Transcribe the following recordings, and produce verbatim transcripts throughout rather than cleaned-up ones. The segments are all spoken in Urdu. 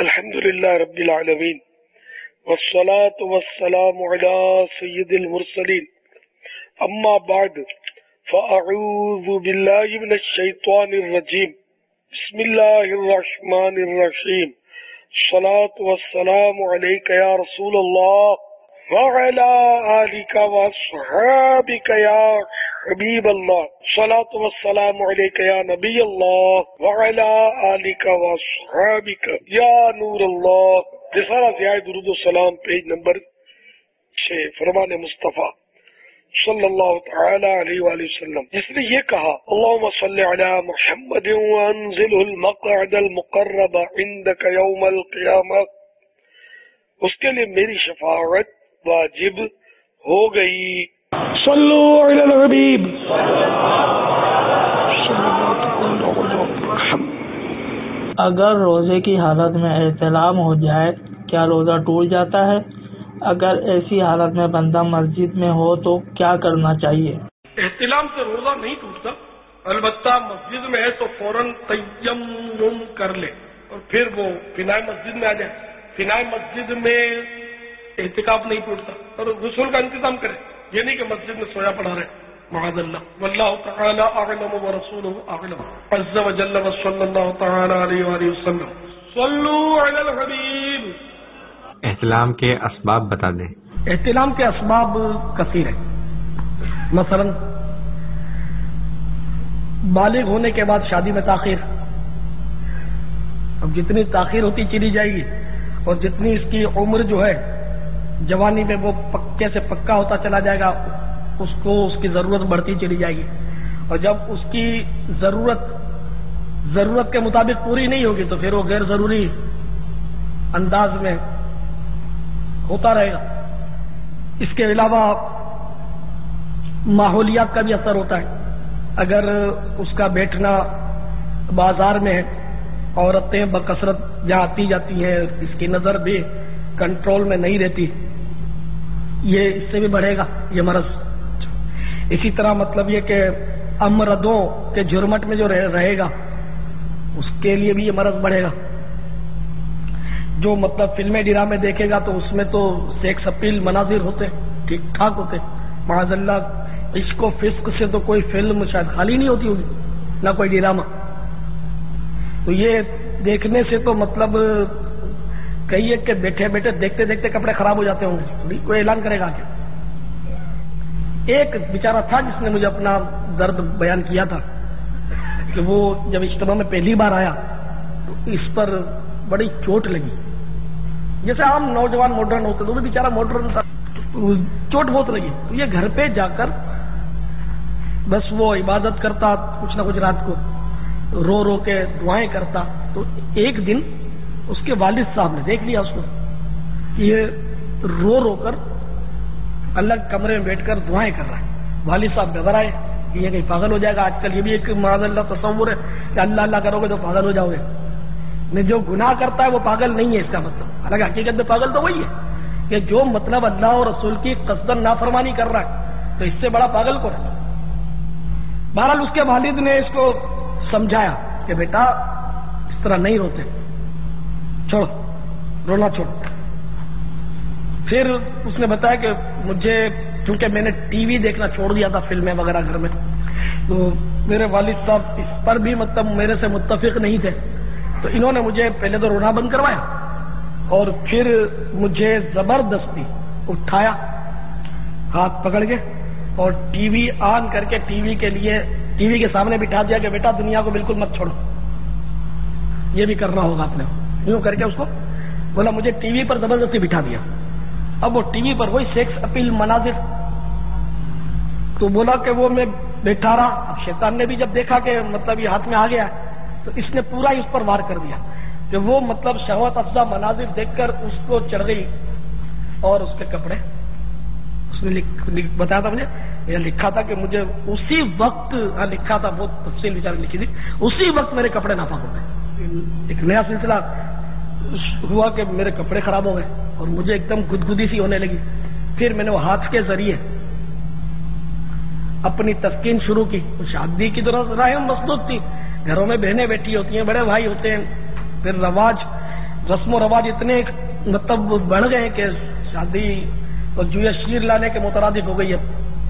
الحمد للہ رب العالمین والصلاة والسلام علی سید المرسلین اما بعد فاعوذ باللہ من الشیطان الرجیم بسم اللہ الرحمن الرحیم الصلاة والسلام علیک یا رسول اللہ وعلی آلک واصحابک یا حبیب اللہ الصلاة والسلام علیک یا نبی اللہ وعلی آلک واصحابک یا نور اللہ۔ رسالہ ضیاء درود و سلام پیج نمبر چھ، فرمان مصطفیٰ صلی اللہ تعالی علیہ وآلہ وسلم، جس نے یہ کہا اللہم صلی علی محمد وانزلہ المقعد المقرب عندک یوم القیامہ، اس کے لیے میری شفاعت واجب ہو گئی۔ صلو علی الحبیب۔ اگر روزے کی حالت میں احتلام ہو جائے کیا روزہ ٹوٹ جاتا ہے؟ اگر ایسی حالت میں بندہ مسجد میں ہو تو کیا کرنا چاہیے؟ احتلام سے روزہ نہیں ٹوٹتا، البتہ مسجد میں ہے تو فوراً تیمم کر لے اور پھر وہ فنائے مسجد میں آ جائے۔ فنائے مسجد میں احتکاف نہیں ٹوٹتا، اور غسل کا انتظام کرے، یہ نہیں کہ مسجد میں سویا پڑا رہے، معاذ اللہ۔ واللہ تعالی اعلم ورسولہ اعلم عز وجل وصلی اللہ تعالی علیہ وآلہ وسلم۔ صلو علی الحبیب۔ احتلام کے اسباب بتا دیں۔ احتلام کے اسباب کثیر ہیں، مثلا بالغ ہونے کے بعد شادی میں تاخیر، اب جتنی تاخیر ہوتی چلی جائے گی اور جتنی اس کی عمر جو ہے جوانی میں وہ پکے سے پکا ہوتا چلا جائے گا، اس کو اس کی ضرورت بڑھتی چلی جائے گی، اور جب اس کی ضرورت ضرورت کے مطابق پوری نہیں ہوگی تو پھر وہ غیر ضروری انداز میں ہوتا رہے گا۔ اس کے علاوہ ماحولیات کا بھی اثر ہوتا ہے، اگر اس کا بیٹھنا بازار میں ہے، عورتیں بکثرت جہاں آتی جاتی ہیں، اس کی نظر بھی کنٹرول میں نہیں رہتی، یہ اس سے بھی بڑھے گا یہ مرض۔ اسی طرح مطلب یہ کہ امردوں کے جرمٹ میں جو رہے گا اس کے لیے بھی یہ مرض بڑھے گا۔ جو مطلب فلمیں ڈرامے دیکھے گا تو اس میں تو سیکس اپیل مناظر ہوتے ٹھیک ٹھاک ہوتے، معاذ اللہ عشق و فسق سے تو کوئی فلم شاید خالی نہیں ہوتی ہوگی، نہ کوئی ڈرامہ۔ تو یہ دیکھنے سے تو مطلب کہیے کہ بیٹھے بیٹھے دیکھتے دیکھتے کپڑے خراب ہو جاتے ہوں گے، کوئی اعلان کرے گا کیا؟ ایک بیچارہ تھا جس نے مجھے اپنا درد بیان کیا تھا کہ وہ جب اجتماع میں پہلی بار آیا تو اس پر بڑی چوٹ لگی، جیسے عام نوجوان ماڈرن ہوتے تو وہ بیچارہ ماڈرن تھا، چوٹ بہت لگی۔ تو یہ گھر پہ جا کر بس وہ عبادت کرتا کچھ نہ کچھ، رات کو رو رو کے دعائیں کرتا، تو ایک دن اس کے والد صاحب نے دیکھ لیا اس کو کہ یہ رو رو کر الگ کمرے میں بیٹھ کر دعائیں کر رہا ہے۔ والد صاحب گھبرائے آئے کہ یہ کہیں پاگل ہو جائے گا، آج کل یہ بھی ایک معاذ اللہ تصور ہے کہ اللہ اللہ کرو گے تو پاگل ہو جاؤ گے۔ نہیں، جو گناہ کرتا ہے وہ پاگل نہیں ہے اس کا مطلب، حالانکہ حقیقت میں پاگل تو وہی ہے کہ جو مطلب اللہ اور رسول کی قصدن نافرمانی کر رہا ہے، تو اس سے بڑا پاگل کون ہے؟ بہرحال اس کے والد نے اس کو سمجھایا کہ بیٹا اس طرح نہیں روتے، چھوڑو رونا چھوڑو۔ پھر اس نے بتایا کہ مجھے چونکہ میں نے ٹی وی دیکھنا چھوڑ دیا تھا، فلمیں وغیرہ گھر میں، تو میرے والد صاحب اس پر بھی مطلب میرے سے متفق نہیں تھے، تو انہوں نے مجھے پہلے تو رونا بند کروایا اور پھر مجھے زبردستی اٹھایا ہاتھ پکڑ کے اور ٹی وی آن کر کے ٹی وی کے لیے ٹی وی کے سامنے بٹھا دیا کہ بیٹا دنیا کو بالکل مت چھوڑو، یہ بھی کرنا ہوگا آپ نے، یوں کر کے اس کو بولا، مجھے ٹی وی پر زبردستی بٹھا دیا۔ اب وہ ٹی وی پر وہی سیکس اپیل مناظر، تو بولا کہ وہ میں بیٹھا رہا۔ اب شیطان نے بھی جب دیکھا کہ مطلب یہ ہاتھ میں آ گیا تو اس نے پورا ہی اس پر وار کر دیا کہ وہ مطلب شہوت افزا مناظر دیکھ کر اس کو چڑھ گئی، اور اس کے کپڑے اس نے بتایا تھا مجھے، یہ لکھا تھا کہ مجھے اسی وقت، ہاں لکھا تھا، بہت تفصیل بیچارے لکھی تھی، اسی وقت میرے کپڑے ناپاک ہو گئے۔ ایک نیا سلسلہ ہوا کہ میرے کپڑے خراب ہو گئے اور مجھے ایک دم گدگدی سی ہونے لگی۔ پھر میں نے وہ ہاتھ کے ذریعے اپنی تسکین شروع کی۔ شادی کی طرح راہیں مسدود تھی، گھروں میں بہنیں بیٹھی ہوتی ہیں، بڑے بھائی ہوتے ہیں، پھر رواج رسم و رواج اتنے مطلب بڑھ گئے کہ شادی تو جوئے شیر لانے کے مترادف ہو گئی ہے.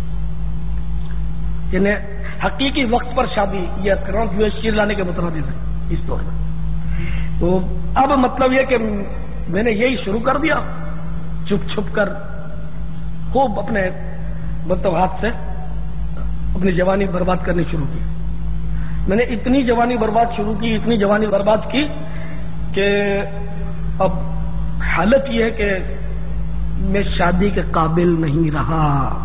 یعنی حقیقی وقت پر شادی یہ کروں جوئے شیر لانے کے مترادف ہے اس دور میں. تو اب مطلب یہ کہ میں نے یہی شروع کر دیا چھپ چھپ کر خوب اپنے مطلب ہاتھ سے اپنی جوانی برباد کرنی شروع کی. میں نے اتنی جوانی برباد شروع کی اتنی جوانی برباد کی کہ اب حالت یہ ہے کہ میں شادی کے قابل نہیں رہا.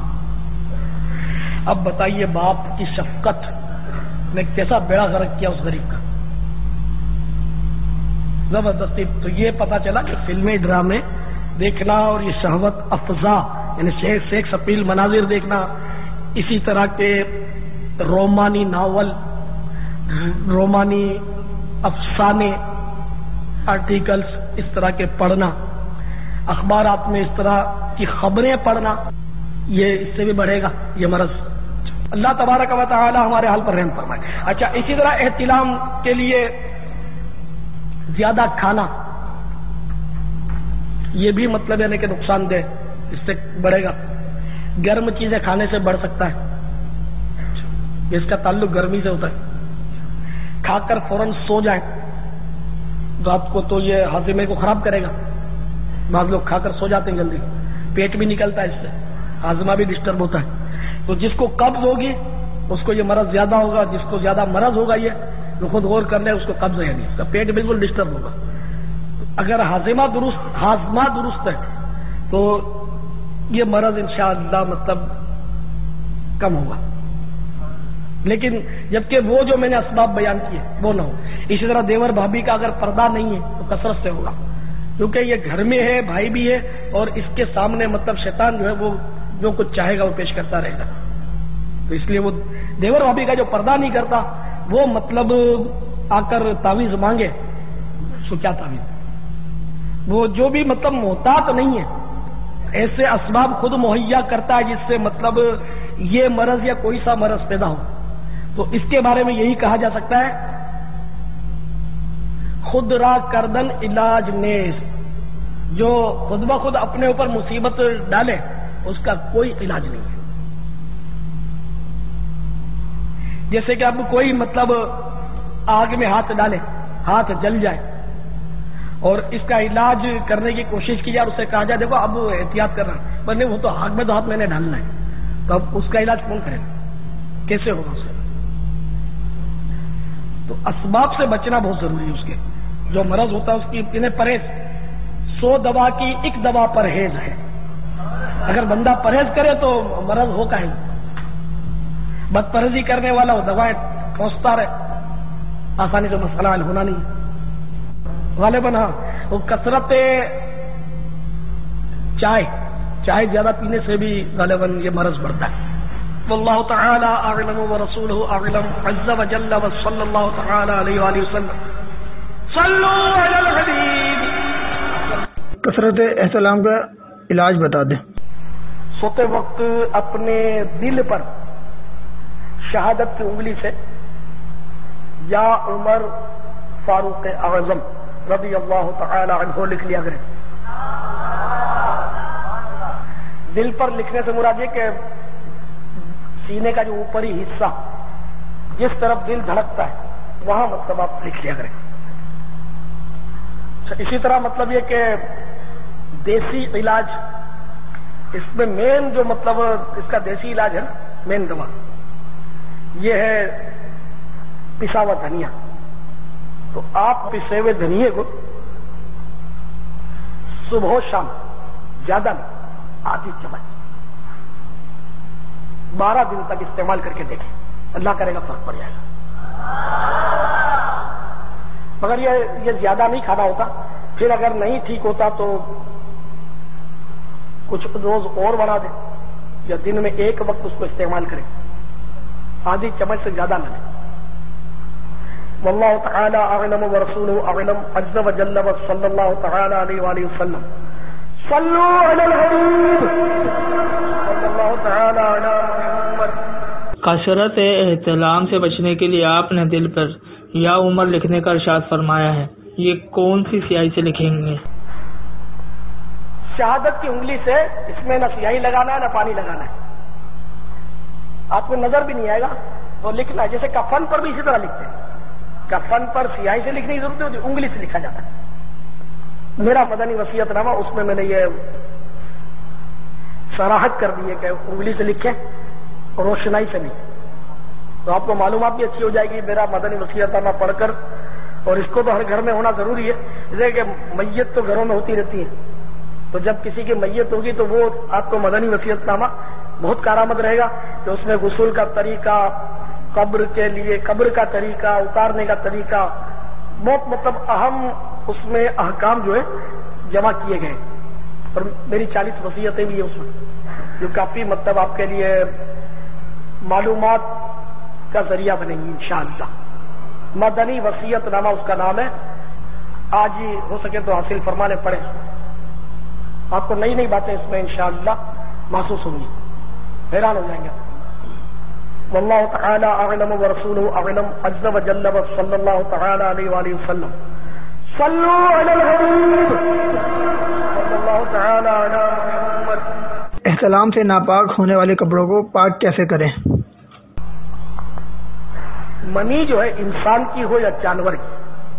اب بتائیے باپ کی شفقت نے کیسا بیڑا غرق کیا اس غریب کا زبردستی. تو یہ پتا چلا کہ فلمیں ڈرامے دیکھنا اور یہ شہوت افزا یعنی سیکس اپیل مناظر دیکھنا, اسی طرح کے رومانی ناول, رومانی افسانے, آرٹیکلز اس طرح کے پڑھنا, اخبارات میں اس طرح کی خبریں پڑھنا, یہ اس سے بھی بڑھے گا یہ مرض. اللہ تبارک و تعالی ہمارے حال پر رحم فرمائے. اچھا, اسی طرح احتلام کے لیے زیادہ کھانا, یہ بھی مطلب یعنی کہ نقصان دہ, اس سے بڑھے گا. گرم چیزیں کھانے سے بڑھ سکتا ہے, اس کا تعلق گرمی سے ہوتا ہے. کھا کر فوراً سو جائیں رات کو تو یہ ہاضمے کو خراب کرے گا. بعض لوگ کھا کر سو جاتے ہیں جلدی, پیٹ بھی نکلتا ہے, اس سے ہاضمہ بھی ڈسٹرب ہوتا ہے. تو جس کو قبض ہوگی اس کو یہ مرض زیادہ ہوگا, جس کو زیادہ مرض ہوگا یہ جو خود غور کر لے اس کو قبض ہے, نہیں اس کا پیٹ بالکل ڈسٹرب ہوگا. اگر ہاضمہ درست ہاضمہ درست ہے تو یہ مرض انشاءاللہ مطلب کم ہوگا. لیکن جبکہ وہ جو میں نے اسباب بیان کیے وہ نہ ہو. اسی طرح دیور بھابھی کا اگر پردہ نہیں ہے تو کثرت سے ہوگا, کیونکہ یہ گھر میں ہے, بھائی بھی ہے, اور اس کے سامنے مطلب شیطان جو ہے وہ جو کچھ چاہے گا وہ پیش کرتا رہے گا. تو اس لیے وہ دیور بھابھی کا جو پردہ نہیں کرتا وہ مطلب آ کر تعویذ مانگے, سو کیا تعویذ, وہ جو بھی مطلب محتاط نہیں ہے ایسے اسباب خود مہیا کرتا ہے جس سے مطلب یہ مرض یا کوئی سا مرض پیدا ہو. تو اس کے بارے میں یہی کہا جا سکتا ہے خود را کردن علاج نیز, جو خود بخود اپنے اوپر مصیبت ڈالے اس کا کوئی علاج نہیں ہے. جیسے کہ اب کوئی مطلب آگ میں ہاتھ ڈالے, ہاتھ جل جائے, اور اس کا علاج کرنے کی کوشش کی جائے, اور اسے کہا جائے دیکھو اب احتیاط کرنا, پر نہیں وہ تو آگ میں تو ہاتھ میں نے ڈالنا ہے, تو اب اس کا علاج کون کرے گا, کیسے ہوگا اسے؟ تو اسباب سے بچنا بہت ضروری ہے. اس کے جو مرض ہوتا ہے اس کی انہیں پرہیز, سو دوا کی ایک دوا پرہیز ہے. اگر بندہ پرہیز کرے تو مرض ہو کا ہے, بد پرہیزی کرنے والا وہ دوائیں پہنچتا رہے, آسانی سے مسئلہ حل ہونا نہیں. غالباً ہاں وہ کثرت چائے چائے زیادہ پینے سے بھی غالباً یہ مرض بڑھتا ہے. واللہ تعالی اعلم ورسولہ اعلم عز وجل وصلی اللہ تعالی علیہ وآلہ وسلم. صلو علی الحبیب. کثرت احتلام کا علاج بتا دیں. سوتے وقت اپنے دل پر شہادت کی انگلی سے یا عمر فاروق اعظم رضی اللہ تعالی عنہ لکھ لیا کرے. دل پر لکھنے سے مراد یہ کہ سینے کا جو اوپری حصہ جس طرف دل دھڑکتا ہے وہاں مطلب آپ لکھ لیا کریں. اسی طرح مطلب یہ کہ دیسی علاج, اس میں مین جو مطلب اس کا دیسی علاج ہے مین دوا یہ ہے پسا ہوا دھنیا. تو آپ پسے ہوئے دھنیے کو صبح و شام زیادہ آدھی چمچ بارہ دن تک استعمال کر کے دیکھیں, اللہ کرے گا فرق پڑ جائے گا. مگر یہ یہ زیادہ نہیں کھانا ہوتا. پھر اگر نہیں ٹھیک ہوتا تو کچھ روز اور بڑھا دیں یا دن میں ایک وقت اس کو استعمال کریں, آدھی چمچ سے زیادہ نہ لیں. واللہ تعالی اعلم ورسولہ اعلم عز وجل وصلی اللہ تعالی علیہ وآلہ وسلم. صلو علی الحبیب صلی اللہ تعالی علی محمد. کثرت احتلام سے بچنے کے لیے آپ نے دل پر یا عمر لکھنے کا ارشاد فرمایا ہے. یہ کون سی سیاہی سے لکھیں گے؟ شہادت کی انگلی سے، اس میں نہ سیاہی لگانا ہے نہ پانی لگانا ہے، آپ کو نظر بھی نہیں آئے گا تو لکھنا ہے. جیسے کفن پر بھی اسی طرح لکھتے ہیں، کفن پر سیاہی سے لکھنے کی ضرورت ہوتی ہے، انگلی سے لکھا جاتا ہے. میرا مدنی وصیت نامہ اس میں میں نے یہ صراحت کر دی ہے کہ انگلی سے لکھیں اور روشنائی سے نہیں. تو آپ کو معلومات بھی اچھی ہو جائے گی میرا مدنی وصیت نامہ پڑھ کر. اور اس کو تو ہر گھر میں ہونا ضروری ہے، جیسے کہ میت تو گھروں میں ہوتی رہتی ہے، تو جب کسی کی میت ہوگی تو وہ آپ کو مدنی وصیت نامہ بہت کارآمد رہے گا کہ اس میں غسل کا طریقہ، قبر کے لیے قبر کا طریقہ، اتارنے کا طریقہ، بہت مطلب اہم اس میں احکام جو ہے جمع کیے گئے. اور میری چالیس وصیتیں بھی ہیں اس میں، جو کافی مطلب آپ کے لیے معلومات کا ذریعہ بنے گی انشاءاللہ. مدنی وصیت نامہ اس کا نام ہے. آج ہی ہو سکے تو حاصل فرمانے پڑے، آپ کو نئی نئی باتیں اس میں انشاءاللہ محسوس ہوں گی، حیران ہو جائیں گے. واللہ تعالی اعلم ورسولہ اعلم عز وجل وصلی اللہ تعالی علیہ وآلہ وسلم. صلوا علی الحبیب صلی اللہ تعالی علی محمد. احتلام سے ناپاک ہونے والے کپڑوں کو پاک کیسے کریں؟ منی جو ہے انسان کی ہو یا جانور کی،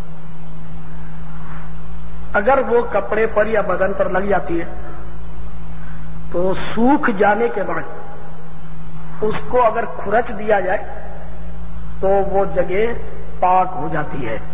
اگر وہ کپڑے پر یا بدن پر لگ جاتی ہے تو سوکھ جانے کے بعد اس کو اگر کھرچ دیا جائے تو وہ جگہ پاک ہو جاتی ہے.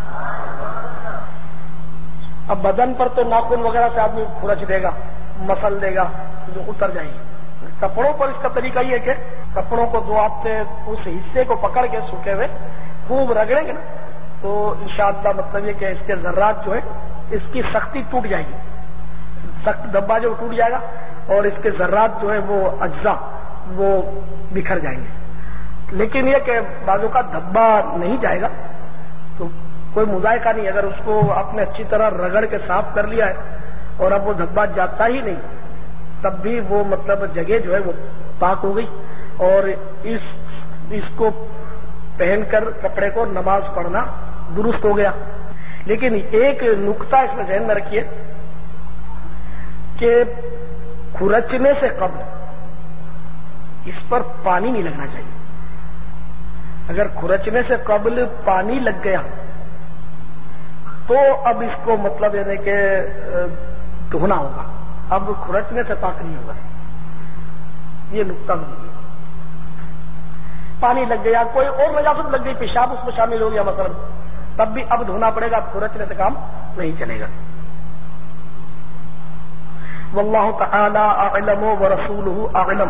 اب بدن پر تو ناخن وغیرہ سے آدمی کھرچ دے گا، مسل دے گا، جو اتر جائیں گے. کپڑوں پر اس کا طریقہ یہ ہے کہ کپڑوں کو دو ہاتھ سے اس حصے کو پکڑ کے سوکھے ہوئے خوب رگڑیں گے نا تو انشاءاللہ مطلب یہ کہ اس کے ذرات جو ہے اس کی سختی ٹوٹ جائے گی، سخت دبا جو ٹوٹ جائے گا اور اس کے ذرات جو ہے وہ اجزاء وہ بکھر جائیں گے. لیکن یہ کہ بازو کا دھبا نہیں جائے گا تو کوئی مذائقہ نہیں. اگر اس کو آپ نے اچھی طرح رگڑ کے صاف کر لیا ہے اور اب وہ دھبا جاتا ہی نہیں تب بھی وہ مطلب جگہ جو ہے وہ پاک ہو گئی اور اس اس کو پہن کر کپڑے کو نماز پڑھنا درست ہو گیا. لیکن ایک نقطہ اس میں ذہن میں رکھیے کہ کھرچنے سے قبل اس پر پانی نہیں لگنا چاہیے. اگر کھرچنے سے قبل پانی لگ گیا تو اب اس کو مطلب یعنی کہ دھونا ہوگا، اب کھرچنے سے پاک نہیں ہوگا. یہ نقطہ نہیں ہے. پانی لگ گیا، کوئی اور نجاست لگ گئی، پیشاب اس میں شامل ہو گیا مثلا، تب بھی اب دھونا پڑے گا، اب کھرچنے سے کام نہیں چلے گا. واللہ تعالی اعلم ورسولہ اعلم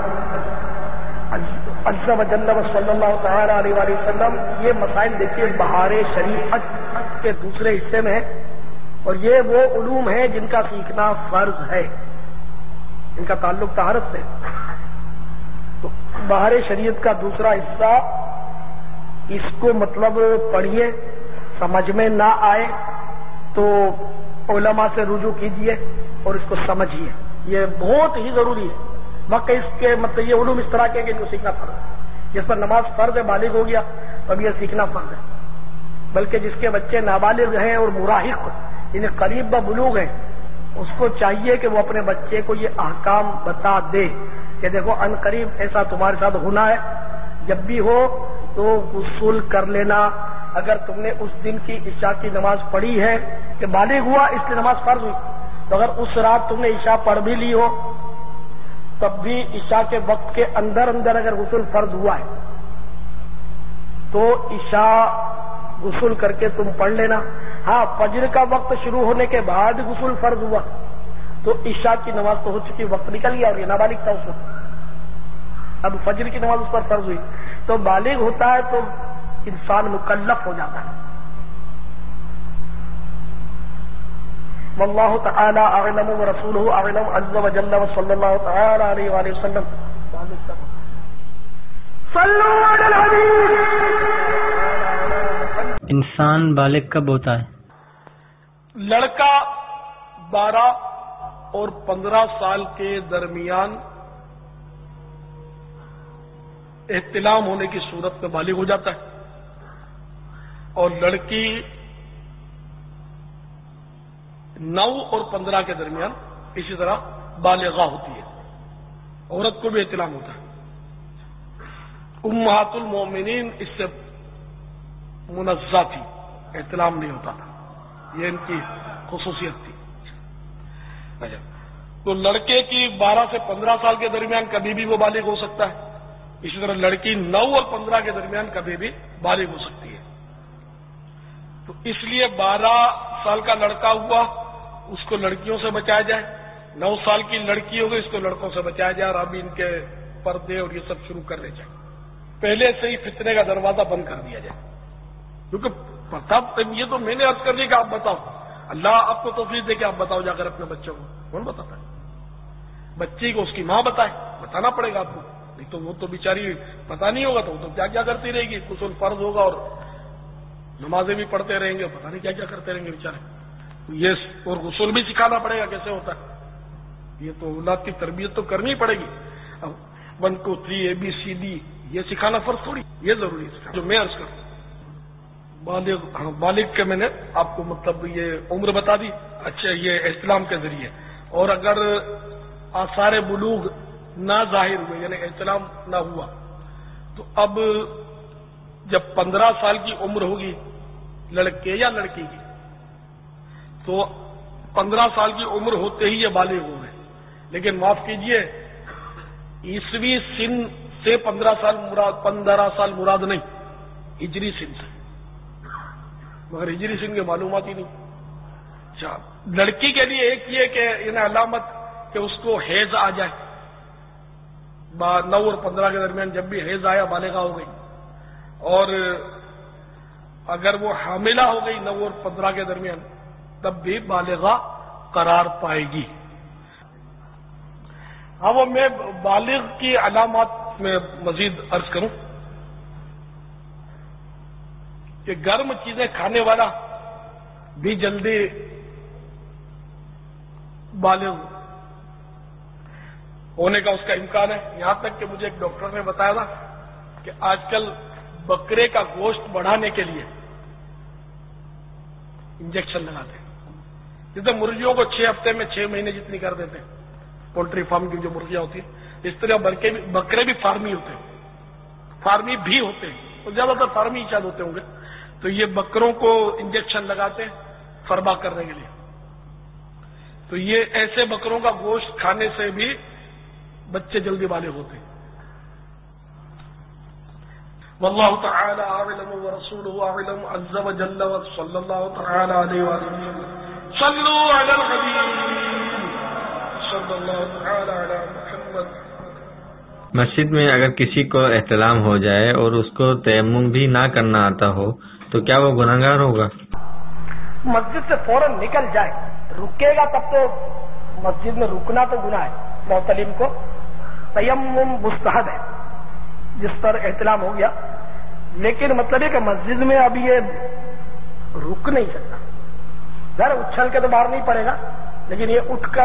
عز وجل صلی اللہ تعالی علیہ وآلہ وسلم. یہ مسائل دیکھیے بہار شریعت کے دوسرے حصے میں ہے اور یہ وہ علوم ہیں جن کا سیکھنا فرض ہے، ان کا تعلق طہارت سے. تو بہار شریعت کا دوسرا حصہ اس کو مطلب پڑھیے، سمجھ میں نہ آئے تو علماء سے رجوع کیجیے اور اس کو سمجھیے، یہ بہت ہی ضروری ہے. واقعی اس کے مطلب یہ علوم اس طرح کے کہ ان کو سیکھنا فرض ہے. جس پر نماز فرض ہے، بالغ ہو گیا اب یہ سیکھنا فرض ہے. بلکہ جس کے بچے نابالغ ہیں اور مراہق یعنی قریب ببلوغ ہیں اس کو چاہیے کہ وہ اپنے بچے کو یہ احکام بتا دے کہ دیکھو ان قریب ایسا تمہارے ساتھ ہونا ہے، جب بھی ہو تو غسل کر لینا. اگر تم نے اس دن کی عشاء کی نماز پڑھی ہے کہ بالغ ہوا اس کی نماز فرض ہوئی، تو اگر اس رات تم نے عشاء پڑھ بھی لی ہو تب بھی عشاء کے وقت کے اندر اندر اگر غسل فرض ہوا ہے تو عشاء غسل کر کے تم پڑھ لینا. ہاں فجر کا وقت شروع ہونے کے بعد غسل فرض ہوا تو عشاء کی نماز تو ہو چکی، وقت نکل گیا اور یہ نابالغ تھا اس وقت، اب فجر کی نماز اس پر فرض ہوئی تو بالغ ہوتا ہے تو انسان مکلف ہو جاتا ہے. واللہ تعالی اعلم ورسولہ اعلم عز وجل وصلی اللہ تعالی علیہ وآلہ وسلم. صلوا علی الحبیب. انسان بالغ کب ہوتا ہے؟ لڑکا بارہ اور پندرہ سال کے درمیان احتلام ہونے کی صورت میں بالغ ہو جاتا ہے اور لڑکی نو اور پندرہ کے درمیان اسی طرح بالغہ ہوتی ہے، عورت کو بھی احتلام ہوتا ہے۔ امہات المومنین اس سے منزہ تھی، احتلام نہیں ہوتا تھا، یہ ان کی خصوصیت تھی۔ تو لڑکے کی بارہ سے پندرہ سال کے درمیان کبھی بھی وہ بالغ ہو سکتا ہے، اسی طرح لڑکی نو اور پندرہ کے درمیان کبھی بھی بالغ ہو سکتی ہے۔ تو اس لیے بارہ سال کا لڑکا ہوا اس کو لڑکیوں سے بچایا جائے، نو سال کی لڑکی ہوگی اس کو لڑکوں سے بچایا جائے، اور ابھی ان کے پردے اور یہ سب شروع کرنے جائیں، پہلے سے ہی فتنے کا دروازہ بند کر دیا جائے۔ کیونکہ پتا یہ تو میں نے عرض کر دی کہ آپ بتاؤ، اللہ آپ کو توفیق دے کہ آپ بتاؤ جا کر اپنے بچوں کو، کون بتاتا ہے؟ بچی کو اس کی ماں بتائے، بتانا پڑے گا آپ کو، نہیں تو وہ تو بیچاری پتا نہیں ہوگا تو وہ تو کیا کیا کرتی رہے گی، غسل فرض ہوگا اور نمازیں بھی پڑھتے رہیں گے، پتا نہیں کیا کیا کرتے رہیں گے بیچارے۔ یہ اور غسل بھی سکھانا پڑے گا کیسے ہوتا ہے، یہ تو اولاد کی تربیت تو کرنی پڑے گی۔ اب one two three A B C D یہ سکھانا فرض تھوڑی، یہ ضروری ہے جو میں عرض کروں۔ بالغ ہاں بالغ کے میں نے آپ کو مطلب یہ عمر بتا دی، اچھا یہ احتلام کے ذریعے، اور اگر آثار بلوغ نہ ظاہر ہوئے یعنی احتلام نہ ہوا تو اب جب پندرہ سال کی عمر ہوگی لڑکے یا لڑکی کی تو پندرہ سال کی عمر ہوتے ہی یہ بالغ ہو گئے، لیکن معاف کیجئے عیسوی سن سے پندرہ سال مراد پندرہ سال مراد نہیں، ہجری سن سے، مگر ہجری سن کی معلومات ہی نہیں۔ اچھا لڑکی کے لیے ایک یہ کہ انہیں علامت کہ اس کو حیض آ جائے، نو اور پندرہ کے درمیان جب بھی حیض آیا بالغہ ہو گئی، اور اگر وہ حاملہ ہو گئی نو اور پندرہ کے درمیان تب بھی بالغہ قرار پائے گی۔ اب وہ میں بالغ کی علامات میں مزید عرض کروں کہ گرم چیزیں کھانے والا بھی جلدی بالغ ہونے کا اس کا امکان ہے، یہاں تک کہ مجھے ایک ڈاکٹر نے بتایا تھا کہ آج کل بکرے کا گوشت بڑھانے کے لیے انجیکشن لگاتے ہیں، جیسے مرغیوں کو چھ ہفتے میں چھ مہینے جتنی کر دیتے ہیں، پولٹری فارم کی جو مرغیاں ہوتی ہیں اس طرح بکرے بھی فارمی ہوتے ہیں، فارمی بھی ہوتے ہیں، اور زیادہ تر فارمی ہی شاید ہوتے ہوں گے، تو یہ بکروں کو انجیکشن لگاتے ہیں فربا کرنے کے لیے۔ تو یہ ایسے بکروں کا گوشت کھانے سے بھی بچے جلدی بالغ ہوتے ہیں۔ واللہ تعالی اعلم ورسولہ اعلم عز وجل وصلی اللہ تعالی علیہ وآلہ صلوا علی الحبیب صلی اللہ تعالی علی محمد۔ مسجد میں اگر کسی کو احتلام ہو جائے اور اس کو تیمم بھی نہ کرنا آتا ہو تو کیا وہ گناہگار ہوگا؟ مسجد سے فوراً نکل جائے، رکے گا تب تو مسجد میں رکنا تو گناہ ہے، معتلم کو تیمم مستحب ہے جس پر احتلام ہو گیا، لیکن مطلب ہے کہ مسجد میں اب یہ رک نہیں سکتا، ذرا اچھل کے تو باہر نہیں پڑے گا، لیکن یہ اٹھ کر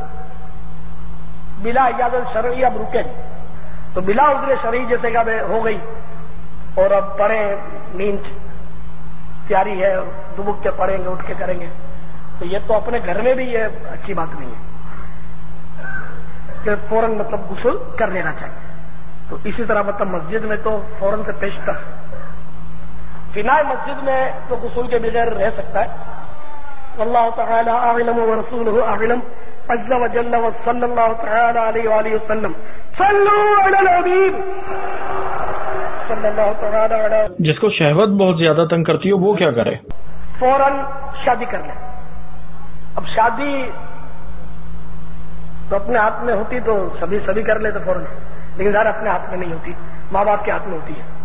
بلا اجازت شرعی اب رکے نہیں، تو بلا عذر شرعی جیسے کہ ہو گئی اور اب پڑھے نیند تیاری ہے دبک کے پڑھیں گے اٹھ کے کریں گے، تو یہ تو اپنے گھر میں بھی یہ اچھی بات نہیں ہے کہ فوراً مطلب غسل کر لینا چاہیے۔ تو اسی طرح مطلب مسجد میں تو فوراً سے پیشتر فنائے مسجد میں تو غسل کے بغیر رہ سکتا ہے۔ واللہ تعالی اعلم ورسولہ اعلم عز وجل وصلی اللہ تعالی علیہ وآلہ وسلم صلوا علی الحبیب صلی اللہ تعالی علیہ۔ جس کو شہوت بہت زیادہ تنگ کرتی ہو وہ کیا کرے؟ فوراً شادی کر لے۔ اب شادی تو اپنے ہاتھ میں ہوتی تو سبھی سبھی کر لیتے فوراً، لیکن ظاہر اپنے ہاتھ میں نہیں ہوتی، ماں باپ کے ہاتھ میں ہوتی ہے،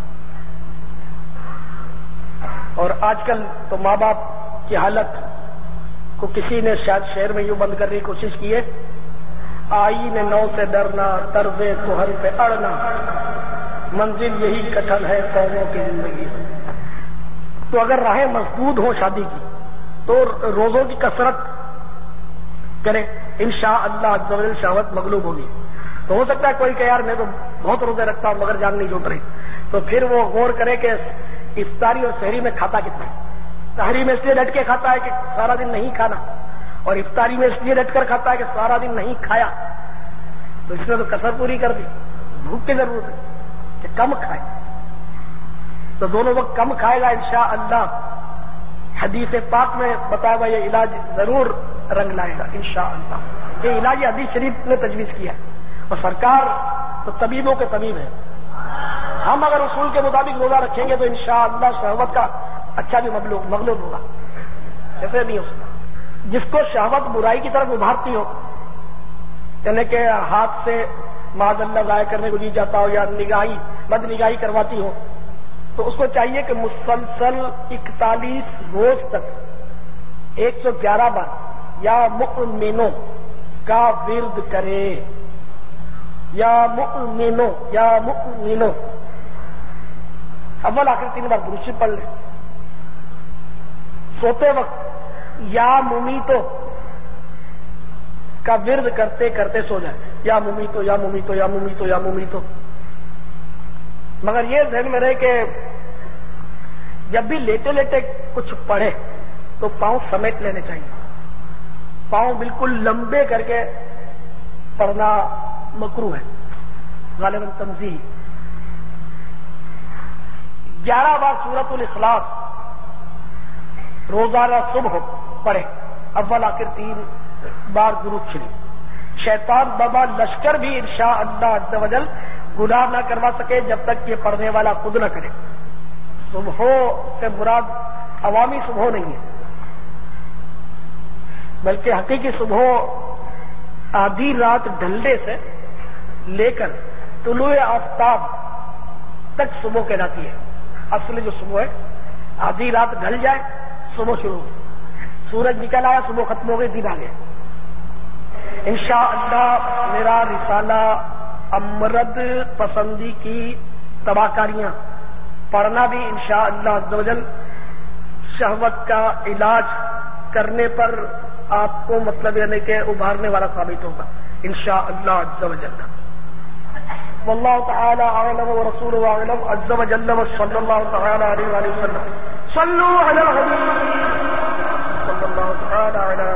اور آج کل تو ماں باپ کی حالت کو کسی نے شاید شہر میں یوں بند کرنے کی کوشش کی ہے، آئین نو سے ڈرنا، طرز کہن پہ اڑنا، منزل یہی کٹھن ہے قوموں کی زندگی۔ تو اگر راہیں مسدود ہو شادی کی تو روزوں کی کثرت کرے، انشاءاللہ عز و جل شہوت مغلوب ہوگی۔ تو ہو سکتا ہے کوئی کہ یار میں تو بہت روزے رکھتا ہوں مگر جان نہیں چھوٹ رہی، تو پھر وہ غور کرے کہ افطاری اور سحری میں کھاتا کتنا ہے، سحری میں اس لیے ڈٹ کے کھاتا ہے کہ سارا دن نہیں کھانا، اور افطاری میں اس لیے ڈٹ کر کھاتا ہے کہ سارا دن نہیں کھایا تو اس نے تو کسر پوری کر دی، بھوک کی ضرورت ہے کہ کم کھائے، تو دونوں وقت کم کھائے گا انشاءاللہ حدیث پاک میں بتایا ہوا یہ علاج ضرور رنگ لائے گا انشاءاللہ. یہ علاج حدیث شریف نے تجویز کیا اور سرکار تو طبیبوں کے طبیب ہیں. ہم اگر اصول کے مطابق روزہ رکھیں گے تو انشاءاللہ شہوت کا اچھا بھی مغلوب مغلوب ہوگا. ایسے نہیں ہو سکتا جس کو شہوت برائی کی طرف ابھارتی ہو، یعنی کہ ہاتھ سے معاذ اللہ ضائع کرنے کو نہیں جاتا ہو یا نگاہی بد نگاہی کرواتی ہو، تو اس کو چاہیے کہ مسلسل اکتالیس روز تک ایک سو گیارہ بار یا مؤمنوں کا ورد کرے، یا مؤمنوں یا مؤمنوں اول آخر تین بار درود پڑھ لے. سوتے وقت یا ممیتو کا ورد کرتے کرتے سو جائے، یا ممیتو یا ممیتو یا ممیتو یا ممیتو. مگر یہ ذہن میں رہے کہ جب بھی لیٹے لیٹے کچھ پڑھے تو پاؤں سمیٹ لینے چاہیے، پاؤں بالکل لمبے کر کے پڑھنا مکروہ ہے غالباً تنزیہ. گیارہ بار سورۃ الاخلاص روزانہ صبح پڑھے، اول آخر تین بار درود شریف. شیطان بابا لشکر بھی انشاءاللہ عز و جل گناہ نہ کروا سکے جب تک یہ پڑھنے والا خود نہ کرے. صبح سے مراد عوامی صبح نہیں ہے، بلکہ حقیقی صبح آدھی رات ڈھلنے سے لے کر طلوع آفتاب تک صبح کہلاتی ہے. اصل جو صبح ہے آدھی رات ڈھل جائے صبح شروع ہو، سورج نکل آیا صبح ختم ہو گئی دن آ گیا. انشاءاللہ میرا رسالہ امرد پسندی کی تباہکاریاں پڑھنا بھی انشاءاللہ عز و جل شہوت کا علاج کرنے پر آپ کو مطلب یعنی کہ ابھارنے والا ثابت ہوگا انشاءاللہ عز و جل. واللہ تعالی اعلم ورسولہ اعلم عز و جل وصلی اللہ تعالی علیہ وآلہ وسلم. صلوا علی الحبیب صلی اللہ تعالی علی